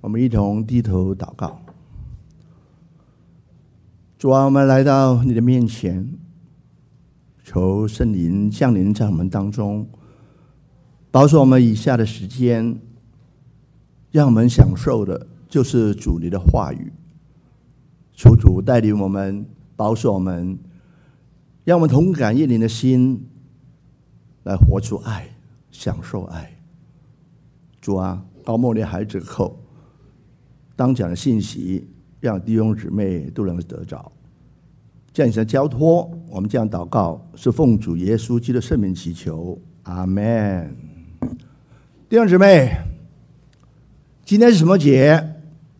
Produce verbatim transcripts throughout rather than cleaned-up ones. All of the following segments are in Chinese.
我们一同低头祷告。主啊，我们来到你的面前，求圣灵降临在我们当中，保守我们以下的时间，让我们享受的就是主你的话语。求主带领我们，保守我们，让我们同感耶灵的心，来活出爱，享受爱。主啊，高莫你孩子口当讲的信息，让弟兄姊妹都能得着。这样的交托，我们这样祷告，是奉主耶稣基督的圣名祈求，阿们。弟兄姊妹，今天是什么节？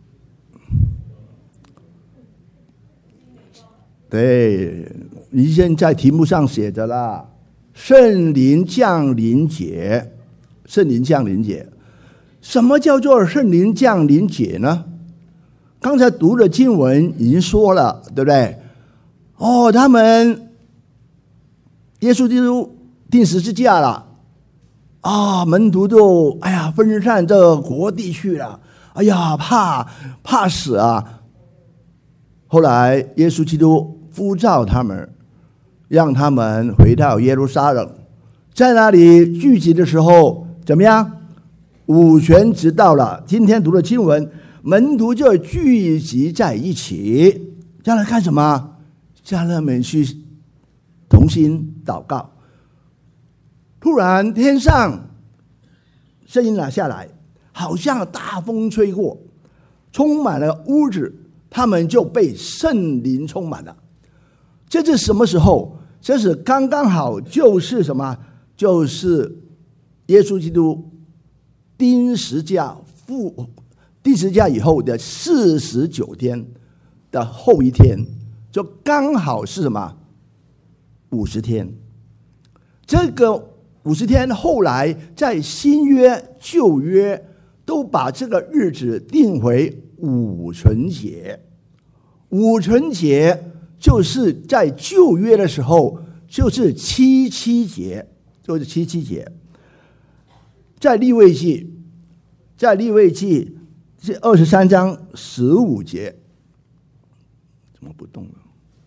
对，你现在题目上写的啦，圣灵降临节。圣灵降临节，什么叫做圣灵降临节呢？刚才读的经文已经说了，对不对？哦，他们耶稣基督钉十字架了啊，门徒都哎呀分散这国地去了，哎呀怕怕死啊！后来耶稣基督呼召他们，让他们回到耶路撒冷，在那里聚集的时候怎么样？五旬节到了，今天读的经文，门徒就聚集在一起，将来干什么？叫他们去同心祷告。突然天上声音拿下来，好像大风吹过，充满了屋子，他们就被圣灵充满了。这是什么时候？这是刚刚好，就是什么？就是耶稣基督钉十字架复钉十字架以后的四十九天的后一天，就刚好是什么？五十天。这个五十天后来在新约旧约都把这个日子定为五旬节。五旬节就是在旧约的时候，就是七七节，就是七七节。在利未记，在利未记是二十三章十五节，怎么不动了？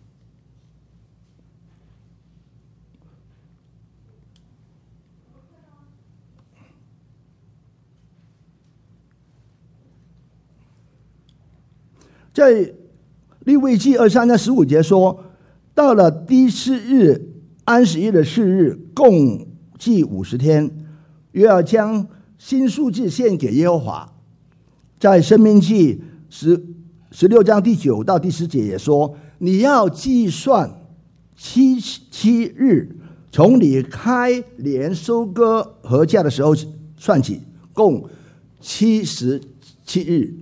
在利未记二十三章十五节说，到了第四日安息日的次日，共计五十天，又要将新数字献给耶和华。在申命记十十六章第九到第十节也说，你要计算七七日，从你开镰收割禾稼的时候算起，共七十七日，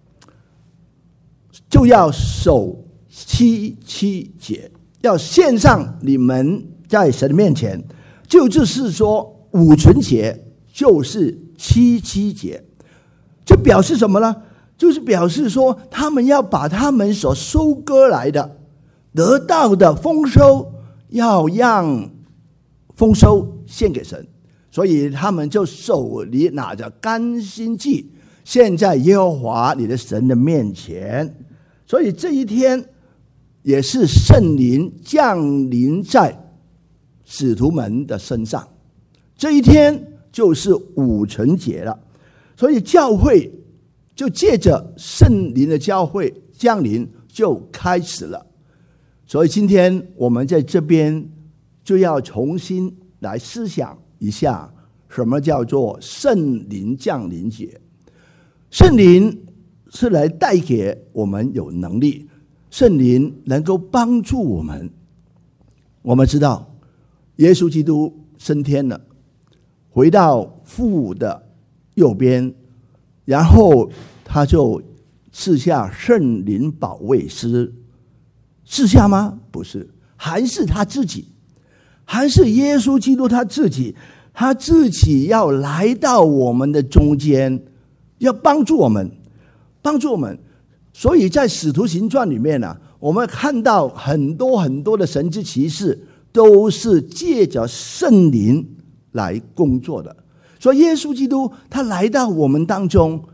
就要守七七节，要献上你们在神的面前。就就是说，五旬节就是七七节。这表示什么呢？就是表示说，他们要把他们所收割来的得到的丰收，要让丰收献给神，所以他们就手里拿着甘心祭，献在耶和华你的神的面前。所以这一天也是圣灵降临在使徒们的身上，这一天就是五旬节了。所以教会就借着圣灵的教会降临就开始了。所以今天我们在这边就要重新来思想一下，什么叫做圣灵降临节。圣灵是来带给我们有能力，圣灵能够帮助我们。我们知道耶稣基督升天了，回到父的右边，然后他就赐下圣灵保惠师。赐下吗？不是，还是他自己，还是耶稣基督他自己，他自己要来到我们的中间，要帮助我们，帮助我们。所以在使徒行传里面呢、啊，我们看到很多很多的神迹奇事都是借着圣灵来工作的。所以耶稣基督他来到我们当中，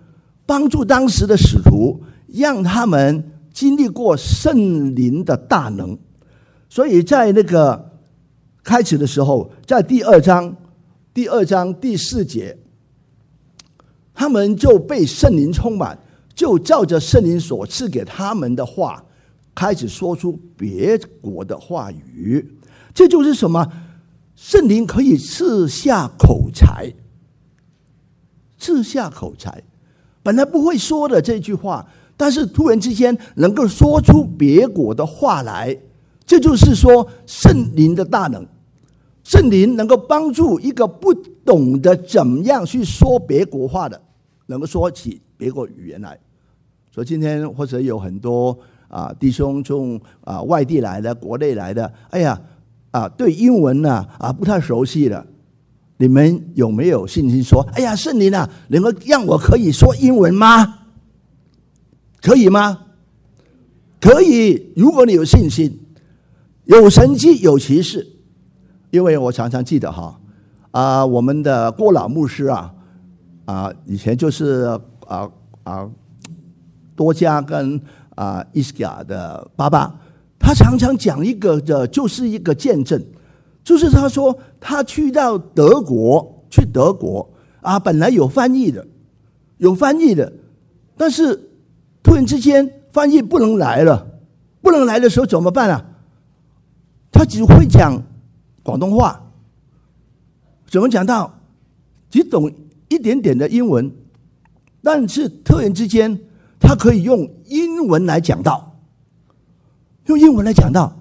帮助当时的使徒，让他们经历过圣灵的大能。所以在那个开始的时候，在第二章第二章第四节，他们就被圣灵充满，就照着圣灵所赐给他们的话，开始说出别国的话语。这就是什么？圣灵可以赐下口才，赐下口才，本来不会说的这句话，但是突然之间能够说出别国的话来，这就是说圣灵的大能。圣灵能够帮助一个不懂得怎么样去说别国话的，能够说起别国语言来。所以今天或者有很多啊弟兄从啊外地来的、国内来的，哎呀啊对英文呢 啊, 啊不太熟悉的，你们有没有信心说，哎呀圣灵啊，能够让我可以说英文吗？可以吗？可以，如果你有信心，有神迹有奇事。因为我常常记得哈啊，我们的郭老牧师啊啊，以前就是啊啊多加跟啊伊斯卡的爸爸，他常常讲一个的，就是一个见证，就是他说他去到德国，去德国啊，本来有翻译的，有翻译的，但是突然之间翻译不能来了，不能来的时候怎么办啊？他只会讲广东话，怎么讲到只懂一点点的英文，但是突然之间他可以用英文来讲道，用英文来讲道，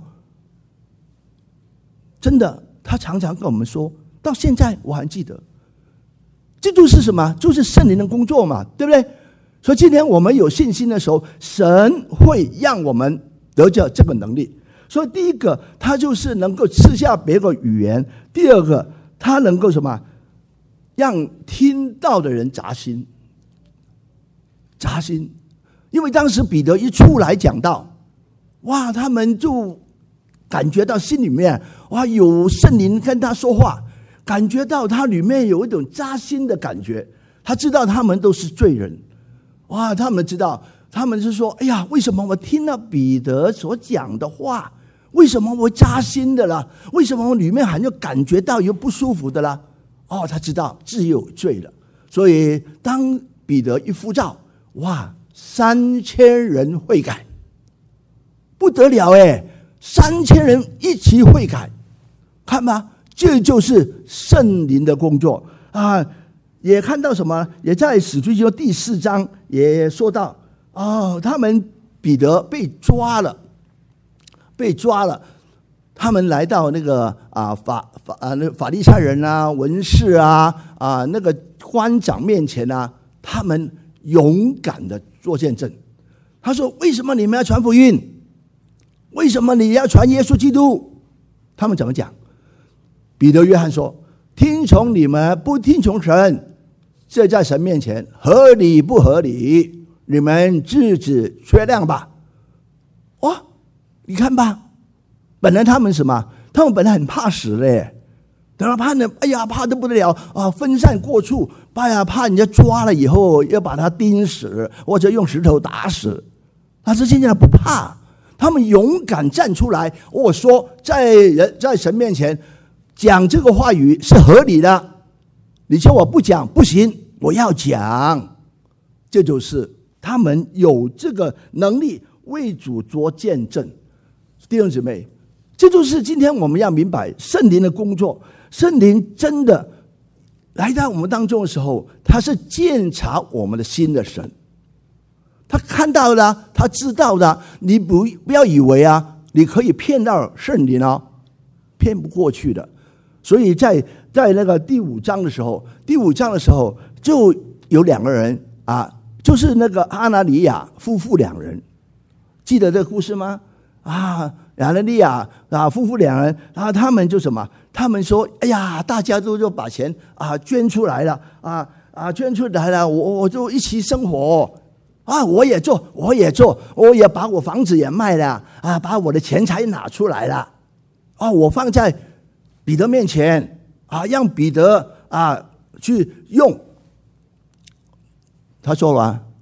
真的，他常常跟我们说，到现在我还记得，这就是什么？就是圣灵的工作嘛，对不对？所以今天我们有信心的时候，神会让我们得着这个能力。所以第一个，他就是能够赐下别个语言；第二个，他能够什么，让听到的人扎心，扎心。因为当时彼得一出来讲道，哇，他们就感觉到心里面哇有圣灵跟他说话，感觉到他里面有一种扎心的感觉。他知道他们都是罪人，哇，他们知道，他们是说，哎呀，为什么我听了彼得所讲的话？为什么我扎心的了？为什么我里面还有感觉到有不舒服的了？哦，他知道自己有罪了。所以当彼得一呼召，哇，三千人悔改，不得了哎！三千人一起悔改，看吧，这就是圣灵的工作啊！也看到什么？也在使徒行传第四章也说到，哦，他们彼得被抓了。被抓了，他们来到那个啊法法啊那法利赛人啊、文士啊啊那个官长面前啊，他们勇敢的做见证。他说：“为什么你们要传福音？为什么你要传耶稣基督？”他们怎么讲？彼得、约翰说：“听从你们，不听从神，这在神面前合理不合理？你们自己确量吧。”哇！你看吧，本来他们什么？他们本来很怕死嘞，等到怕呢，哎呀，怕得不得了啊！分散过处，哎呀，怕人家抓了以后要把他钉死，或者用石头打死。但是现在不怕，他们勇敢站出来。我说，在人在神面前讲这个话语是合理的。你叫我不讲不行，我要讲。这就是他们有这个能力为主做见证。弟兄姊妹，这就是今天我们要明白圣灵的工作。圣灵真的来到我们当中的时候，他是鉴察我们的心的神，他看到的，他知道的。你不不要以为啊，你可以骗到圣灵哦，骗不过去的。所以在在那个第五章的时候，第五章的时候就有两个人啊，就是那个阿拿尼亚夫妇两人，记得这个故事吗？啊，亚拿尼亚啊，夫妇两人，然后他们就什么？他们说：“哎呀，大家都就把钱啊捐出来了，啊啊捐出来了，我我就一起生活啊，我也做，我也做，我也把我房子也卖了啊，把我的钱财拿出来了，啊，我放在彼得面前啊，让彼得啊去用。”他说完，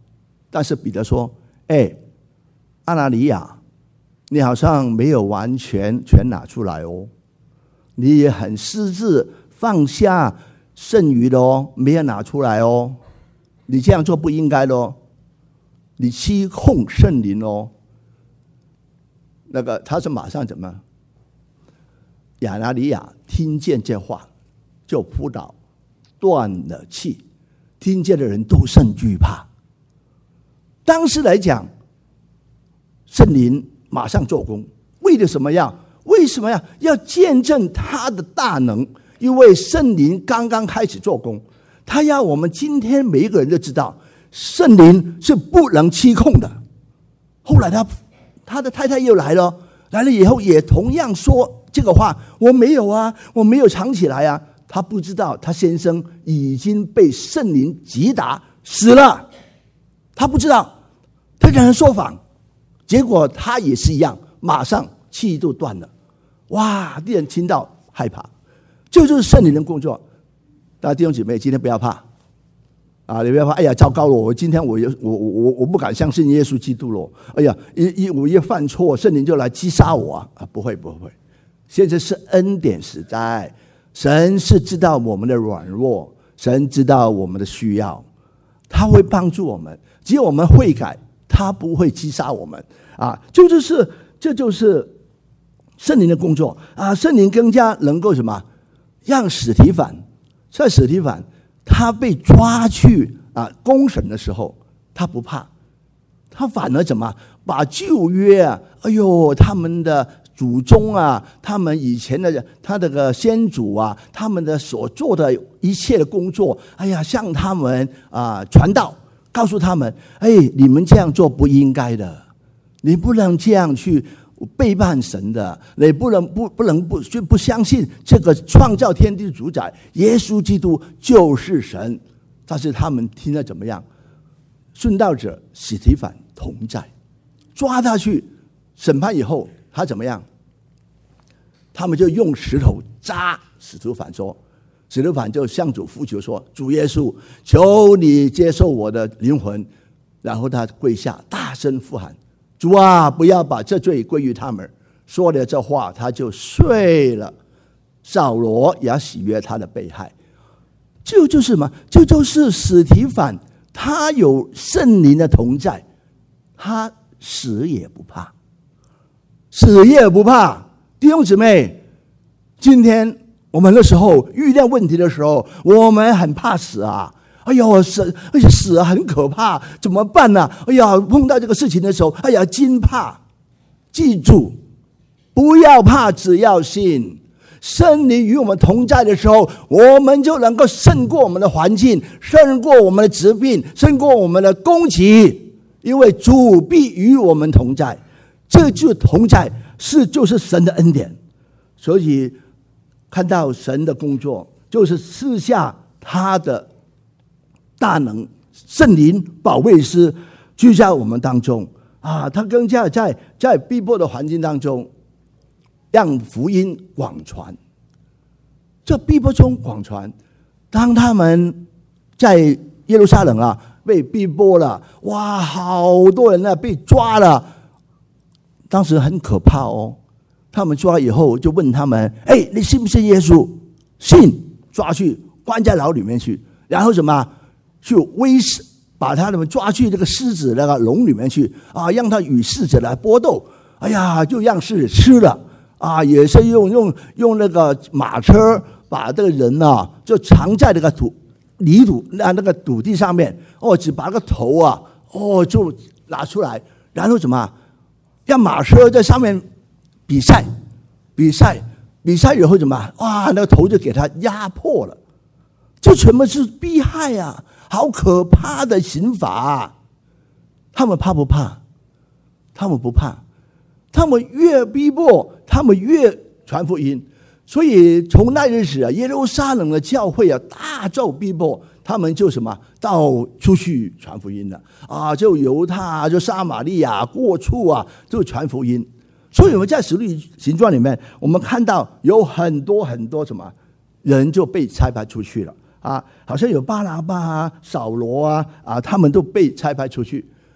但是彼得说：“哎，阿拿尼亚，你好像没有完全全拿出来哦，你也很私自放下剩余的哦，没有拿出来哦，你这样做不应该的哦，你欺哄圣灵哦。”那个他是马上怎么？亚拿尼亚听见这话，就扑倒，断了气。听见的人都甚惧怕。当时来讲，圣灵马上做工，为了什么呀？为什么呀？要见证他的大能，因为圣灵刚刚开始做工，他要我们今天每一个人都知道，圣灵是不能欺控的。后来他他的太太又来了，来了以后也同样说这个话：我没有啊，我没有藏起来啊。他不知道他先生已经被圣灵击打死了，他不知道，他让人说谎，结果他也是一样，马上气就断了。哇！弟兄听到害怕，这就是圣灵的工作。大家弟兄姐妹，今天不要怕啊！你不要怕，哎呀，糟糕了！我今天我我我我不敢相信耶稣基督了。哎呀，一一我一犯错，圣灵就来击杀我啊！啊，不会不会，现在是恩典时代。神是知道我们的软弱，神知道我们的需要，他会帮助我们。只有我们悔改，他不会击杀我们啊！这就是这就是圣灵的工作啊！圣灵更加能够什么？让史提反在史提反他被抓去啊公审的时候，他不怕，他反而怎么把旧约啊？哎呦，他们的祖宗啊，他们以前的他这个先祖啊，他们的所做的一切的工作，哎呀，向他们啊传道，告诉他们，哎，你们这样做不应该的，你不能这样去背叛神的，你不能不不能不就不相信这个创造天地的主宰耶稣基督就是神。但是他们听了怎么样？殉道者史提反同在，抓他去审判以后。他怎么样？他们就用石头扎史提反，说史提反就向主呼求说：“主耶稣，求你接受我的灵魂。”然后他跪下，大声呼喊：“主啊，不要把这罪归于他们。”说了这话，他就睡了。扫罗也喜悦他的被害。这就是什么？这就是史提反，他有圣灵的同在，他死也不怕。死也不怕。弟兄姊妹，今天我们的时候遇到问题的时候，我们很怕死啊！哎呦，死，而且死很可怕，怎么办呢、啊？哎呀，碰到这个事情的时候，哎呀，惊怕。记住，不要怕，只要信。圣灵与我们同在的时候，我们就能够胜过我们的环境，胜过我们的疾病，胜过我们的攻击，因为主必与我们同在。这就同在是就是神的恩典。所以看到神的工作，就是赐下他的大能，圣灵保惠师居在我们当中啊！他更加在在逼迫的环境当中，让福音广传。这逼迫中广传，当他们在耶路撒冷啊被逼迫了，哇，好多人啊被抓了。当时很可怕哦，他们抓以后就问他们：“哎，你信不信耶稣？”信，抓去关在牢里面去，然后什么？去威胁，把他们抓去这个狮子那个笼里面去啊，让他与狮子来搏斗。哎呀，就让狮子吃了啊，也是用用用那个马车把这个人啊，就藏在那个土泥土那那个土地上面哦，只把那个头啊哦就拿出来，然后什么？让马车在上面比赛，比赛，比赛以后怎么？哇，那个头就给他压破了。这全部是逼害啊，好可怕的刑罚啊！他们怕不怕？他们不怕，他们越逼迫，他们越传福音。所以从那日起啊，耶路撒冷的教会啊，大受逼迫。他们就什么到出去传福音了啊，就犹他就撒玛利亚过处啊，就传福音。所以我们在使徒行传里面，我们看到有很多很多什么人就被差派出去了啊，好像有巴拿巴啊、扫罗啊啊，他们都被差派出去。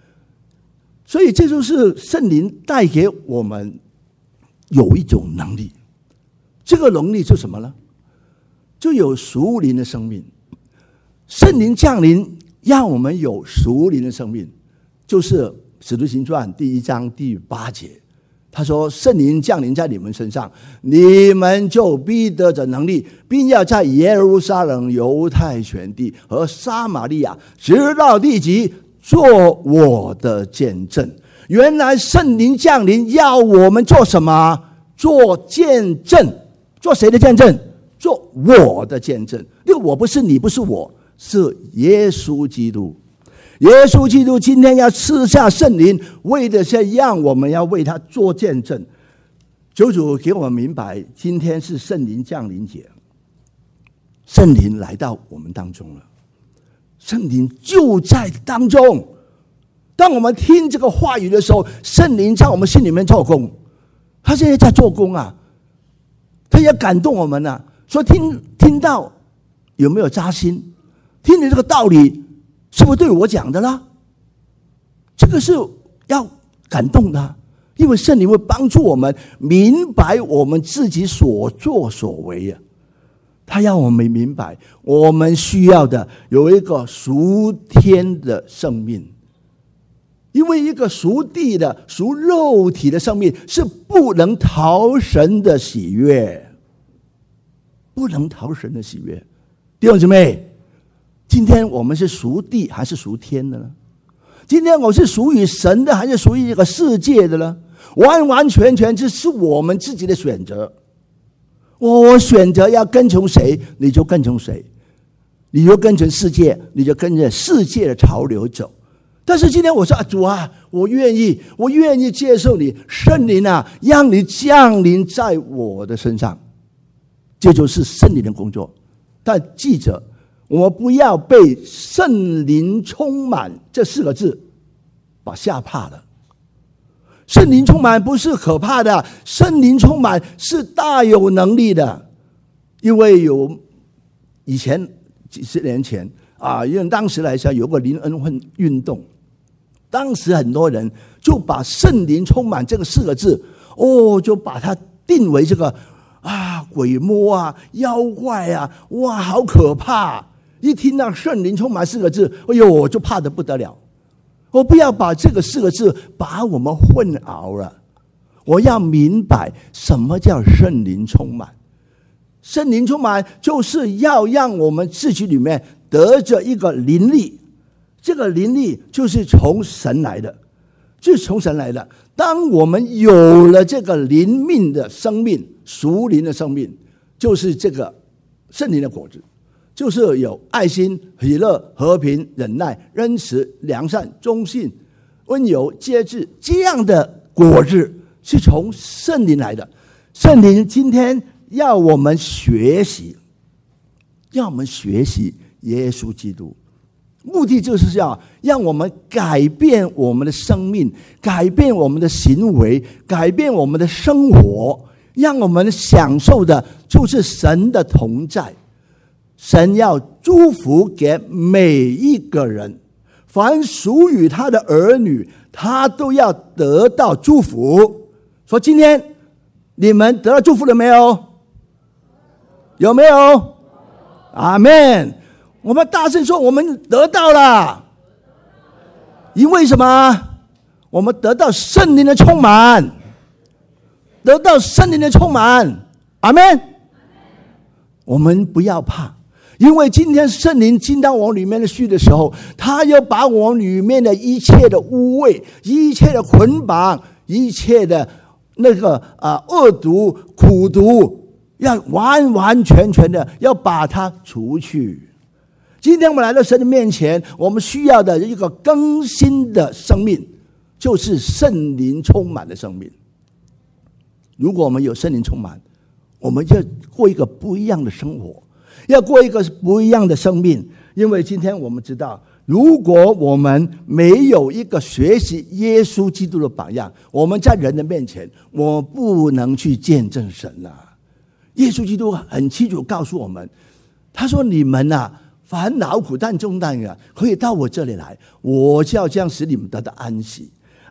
所以这就是圣灵带给我们有一种能力，这个能力是什么呢？就有属灵的生命。圣灵降临让我们有属灵的生命，就是使徒行传第一章第八节，他说圣灵降临在你们身上，你们就必得着能力，并要在耶路撒冷、犹太全地和撒玛利亚直到地极做我的见证。原来圣灵降临要我们做什么？做见证。做谁的见证？做我的见证。那个我不是你，不是我，是耶稣基督。耶稣基督今天要赐下圣灵，为的是让我们要为他做见证。求主给我们明白，今天是圣灵降临节，圣灵来到我们当中了，圣灵就在当中。当我们听这个话语的时候，圣灵在我们心里面做工，他现在在做工啊，他也感动我们啊。说听听到有没有扎心？听的这个道理是不是对我讲的啦？这个是要感动的，因为圣灵会帮助我们明白我们自己所作所为啊。他要我们明白，我们需要的有一个属天的生命，因为一个属地的、属肉体的生命是不能讨神的喜悦，不能讨神的喜悦。弟兄姊妹，今天我们是属地还是属天的呢？今天我是属于神的还是属于一个世界的呢？完完全全这是我们自己的选择。我选择要跟从谁，你就跟从谁，你就跟从世界，你就跟着世界的潮流走。但是今天我说啊，主啊，我愿意，我愿意接受你圣灵啊，让你降临在我的身上，这就是圣灵的工作。但记着，我们不要被圣灵充满这四个字把吓怕了。圣灵充满不是可怕的，圣灵充满是大有能力的。因为有以前几十年前啊，因为当时来说有个灵恩运动，当时很多人就把圣灵充满这个四个字，哦，就把它定为这个啊鬼魔啊、妖怪啊，哇，好可怕！一听到圣灵充满四个字，哎呦，我就怕得不得了。我不要把这个四个字把我们混淆了，我要明白什么叫圣灵充满。圣灵充满就是要让我们自己里面得着一个灵力，这个灵力就是从神来的，就是从神来的。当我们有了这个灵命的生命，属灵的生命，就是这个圣灵的果子，就是有爱心、喜乐、和平、忍耐、恩慈、良善、忠信、温柔、节制，这样的果子是从圣灵来的。圣灵今天要我们学习，要我们学习耶稣基督，目的就是要让我们改变我们的生命，改变我们的行为，改变我们的生活，让我们享受的就是神的同在。神要祝福给每一个人，凡属于他的儿女，他都要得到祝福。说今天你们得到祝福了没有？有没有？阿们。我们大声说，我们得到了。因为什么？我们得到圣灵的充满，得到圣灵的充满。阿们。我们不要怕，因为今天圣灵进到我里面的去的时候，他要把我里面的一切的污秽、一切的捆绑、一切的那个啊恶毒、苦毒，要完完全全的要把它除去。今天我们来到神的面前，我们需要的一个更新的生命，就是圣灵充满的生命。如果我们有圣灵充满，我们就过一个不一样的生活，要过一个不一样的生命。因为今天我们知道，如果我们没有一个学习耶稣基督的榜样，我们在人的面前，我不能去见证神啊。耶稣基督很清楚告诉我们，他说：“你们啊，烦恼苦担重担啊，可以到我这里来，我就要这样使你们得到安息。”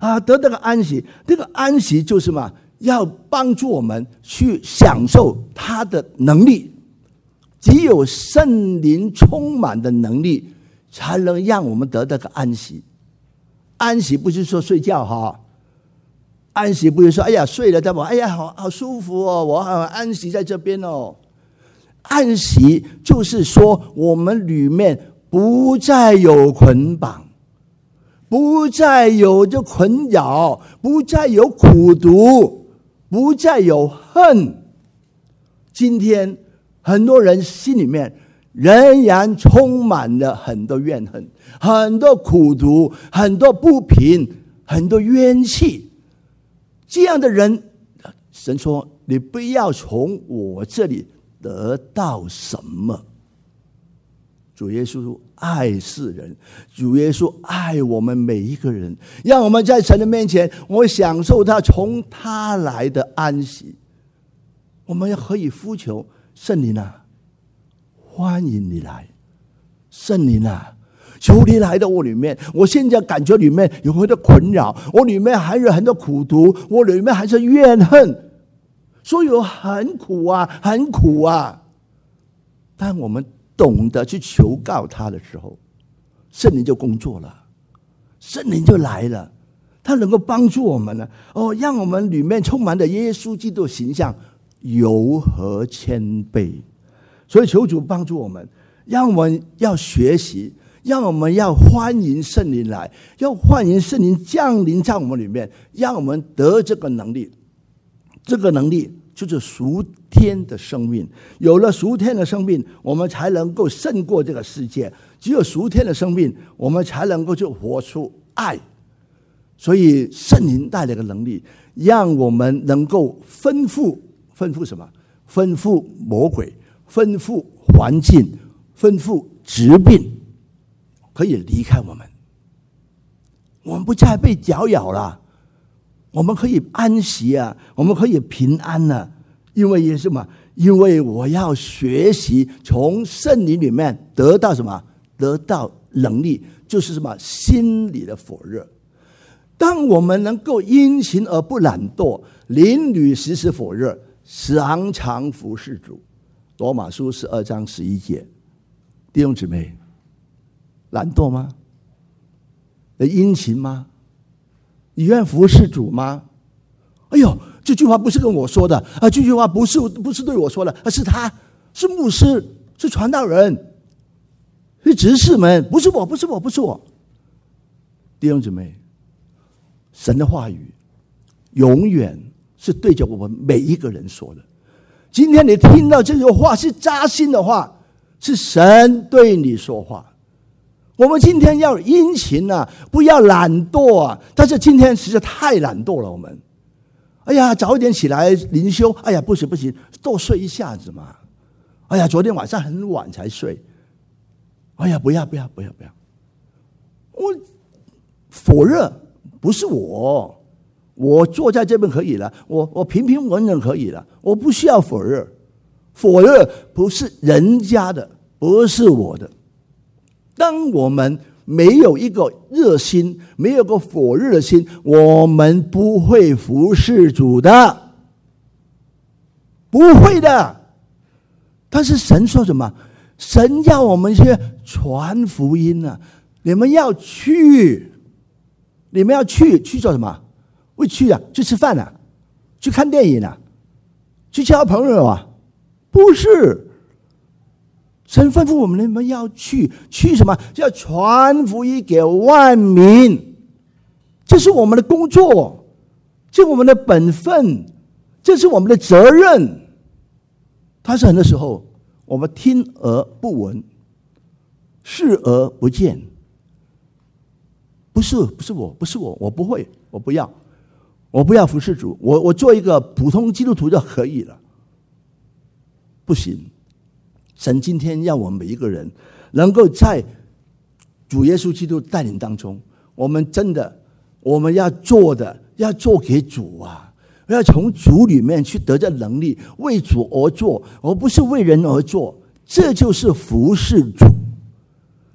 啊，得这个安息。这个安息就是什么？要帮助我们去享受他的能力。只有圣灵充满的能力，才能让我们得到个安息。安息不是说睡觉哈，安息不是说哎呀睡了再我哎呀好好舒服哦，我好安息在这边哦。安息就是说我们里面不再有捆绑，不再有这困扰，不再有苦毒，不再有恨。今天很多人心里面仍然充满了很多怨恨，很多苦毒，很多不平，很多冤气。这样的人，神说你不要从我这里得到什么。主耶稣爱世人，主耶稣爱我们每一个人，让我们在神的面前，我享受他从他来的安息。我们可以呼求圣灵啊，欢迎你来，圣灵啊，求你来到我里面。我现在感觉里面有很多困扰，我里面还有很多苦毒，我里面还是怨恨，所以我很苦啊，很苦啊。当我们懂得去求告他的时候，圣灵就工作了，圣灵就来了，他能够帮助我们呢。哦，让我们里面充满了耶稣基督的形象，柔和谦卑。所以求主帮助我们，让我们要学习，让我们要欢迎圣灵来，要欢迎圣灵降临在我们里面，让我们得这个能力。这个能力就是属天的生命，有了属天的生命，我们才能够胜过这个世界。只有属天的生命，我们才能够去活出爱。所以圣灵带来的能力，让我们能够吩咐吩咐什么？吩咐魔鬼，吩咐环境，吩咐疾病，可以离开我们。我们不再被搅扰了，我们可以安息啊，我们可以平安啊。因为也是什么？因为我要学习从圣灵里面得到什么？得到能力，就是什么？心里的火热。当我们能够殷勤而不懒惰，邻里时时火热，常常服侍主。罗马书十二章十一节，弟兄姊妹，懒惰吗？殷勤吗？你愿服侍主吗？哎呦，这句话不是跟我说的啊！这句话不是不是对我说的，而是他是牧师，是传道人，是执事们，不是我，不是我，不是我。弟兄姊妹，神的话语永远是对着我们每一个人说的。今天你听到这句话是扎心的话，是神对你说话。我们今天要殷勤啊，不要懒惰啊！但是今天实在太懒惰了，我们。哎呀，早一点起来灵修，哎呀，不行不行，多睡一下子嘛。哎呀，昨天晚上很晚才睡。哎呀，不要不要不要不要！我火热不是我，我坐在这边可以了，我我平平稳稳可以了，我不需要火热。火热不是人家的，不是我的。当我们没有一个热心，没有个火热的心，我们不会服侍主的，不会的。但是神说什么？神要我们去传福音啊！你们要去，你们要去去做什么？会去啊？去吃饭啊？去看电影啊？去交朋友啊？不是。神吩咐我们，你们要去，去什么？要传福音给万民，这是我们的工作，这是我们的本分，这是我们的责任。但是很多时候，我们听而不闻，视而不见。不是，不是我，不是我，我不会，我不要，我不要服侍主，我我做一个普通基督徒就可以了。不行。神今天要我们每一个人能够在主耶稣基督带领当中，我们真的我们要做的要做给主啊，要从主里面去得着能力，为主而做，而不是为人而做。这就是服侍主。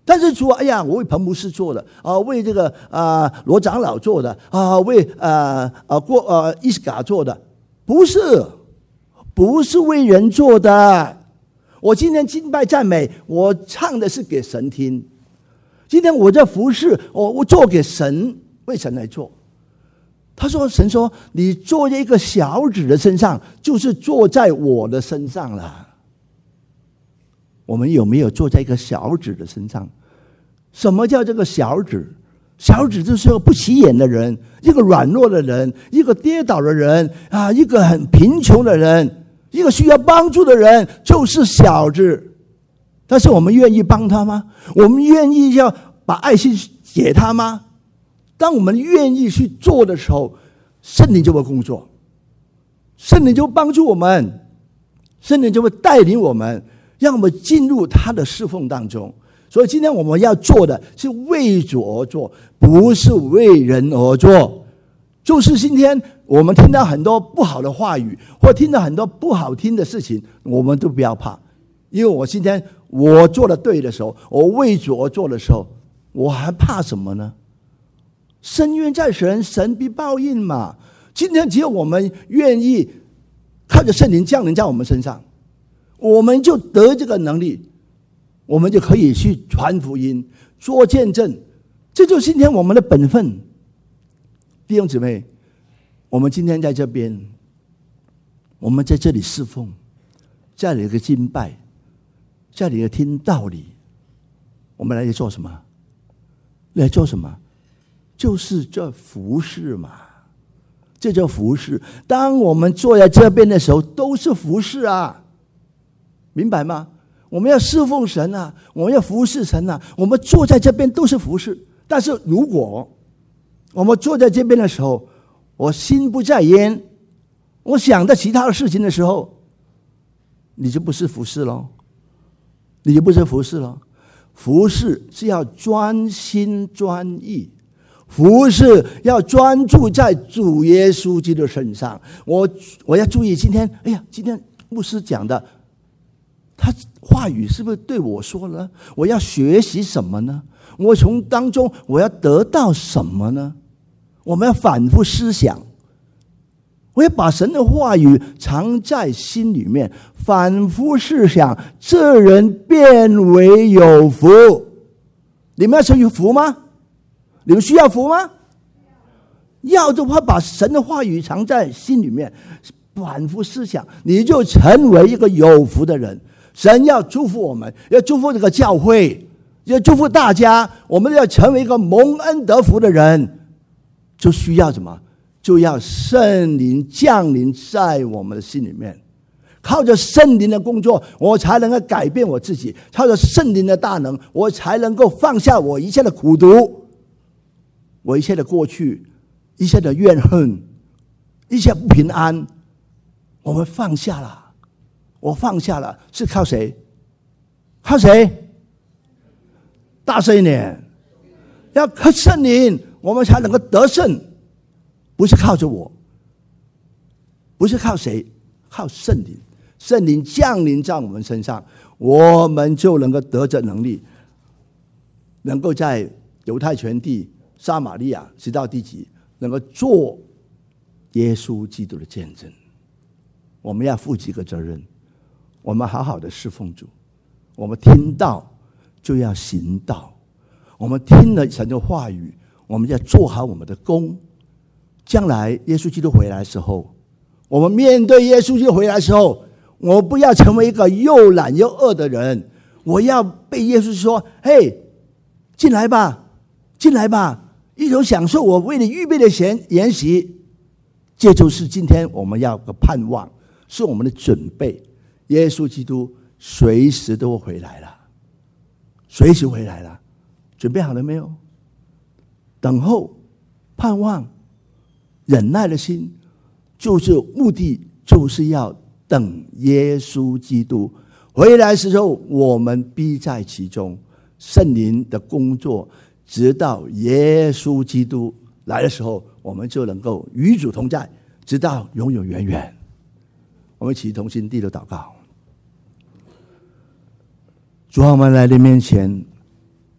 但是主啊，哎呀，我为彭牧师做的啊，为这个啊罗长老做的啊，为啊啊郭呃伊斯卡做的，不是，不是为人做的。我今天敬拜赞美，我唱的是给神听。今天我在服侍，我我做给神，为神来做。他说：“神说，你坐在一个小子的身上，就是坐在我的身上了。”我们有没有坐在一个小子的身上？什么叫这个小子？小子就是个不起眼的人，一个软弱的人，一个跌倒的人啊，一个很贫穷的人，一个需要帮助的人，就是小子。但是我们愿意帮他吗？我们愿意要把爱心给他吗？当我们愿意去做的时候，圣灵就会工作，圣灵就会帮助我们，圣灵就会带领我们，让我们进入他的侍奉当中。所以今天我们要做的是为主而做，不是为人而做。就是今天我们听到很多不好的话语，或听到很多不好听的事情，我们都不要怕，因为我今天我做的对的时候，我为主而做的时候，我还怕什么呢？深渊在神，神必报应嘛。今天只有我们愿意靠着圣灵降临在我们身上，我们就得这个能力，我们就可以去传福音，做见证。这就是今天我们的本分。弟兄姊妹，我们今天在这边，我们在这里侍奉，在这里敬拜，在这里听道理，我们来做什么？来做什么？就是这服事嘛，这叫服事。当我们坐在这边的时候，都是服事啊，明白吗？我们要侍奉神啊，我们要服侍神啊，我们坐在这边都是服事。但是如果我们坐在这边的时候，我心不在焉，我想到其他的事情的时候，你就不是服事了，你就不是服事了。服事是要专心专意，服事要专注在主耶稣基督身上。我我要注意今天，哎呀，今天牧师讲的，他话语是不是对我说呢？我要学习什么呢？我从当中我要得到什么呢？我们要反复思想，我要把神的话语藏在心里面，反复思想，这人变为有福。你们要成为福吗？你们需要福吗？要的话，把神的话语藏在心里面，反复思想，你就成为一个有福的人。神要祝福我们，要祝福这个教会，要祝福大家，我们要成为一个蒙恩得福的人，就需要什么？就要圣灵降临在我们的心里面。靠着圣灵的工作，我才能够改变我自己；靠着圣灵的大能，我才能够放下我一切的苦毒，我一切的过去，一切的怨恨，一切不平安，我们放下了。我放下了，是靠谁？靠谁？大声一点！要靠圣灵，我们才能够得胜，不是靠着我，不是靠谁，靠圣灵。圣灵降临在我们身上，我们就能够得着能力，能够在犹太全地、撒玛利亚直到地极，能够做耶稣基督的见证。我们要负几个责任，我们好好的侍奉主，我们听道就要行道，我们听了神的话语，我们要做好我们的工。将来耶稣基督回来的时候，我们面对耶稣基督回来的时候，我不要成为一个又懒又饿的人，我要被耶稣说：“嘿，进来吧，进来吧，一同享受我为你预备的筵席。”这就是今天我们要的盼望，是我们的准备。耶稣基督随时都回来了，随时回来了，准备好了没有？等候、盼望、忍耐的心，就是目的，就是要等耶稣基督回来的时候，我们必在其中。圣灵的工作，直到耶稣基督来的时候，我们就能够与主同在，直到永永远远。我们一起同心低头祷告。主啊，我们来你面前，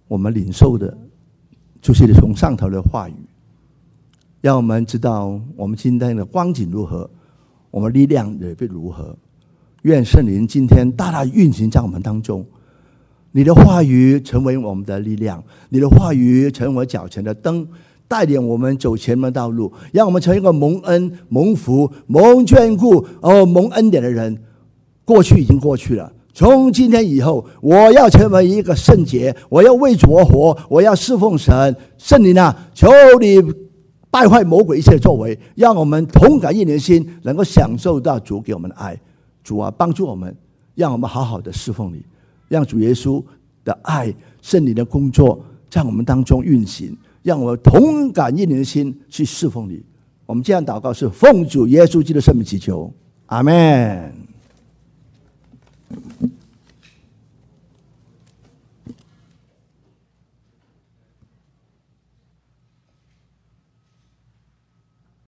我们领受的就是从上头的话语，让我们知道我们今天的光景如何，我们力量也会如何。愿圣灵今天大大运行在我们当中，你的话语成为我们的力量，你的话语成为脚前的灯，带领我们走前面的道路，让我们成为一个蒙恩蒙福蒙眷顾哦蒙恩典的人。过去已经过去了，从今天以后我要成为一个圣洁，我要为主而活，我要侍奉神。圣灵啊，求你败坏魔鬼一切的作为，让我们同感一灵的心，能够享受到主给我们的爱。主啊，帮助我们，让我们好好的侍奉你，让主耶稣的爱圣灵的工作在我们当中运行，让我们同感一灵的心去侍奉你。我们这样祷告是奉主耶稣基督的圣名祈求，阿们。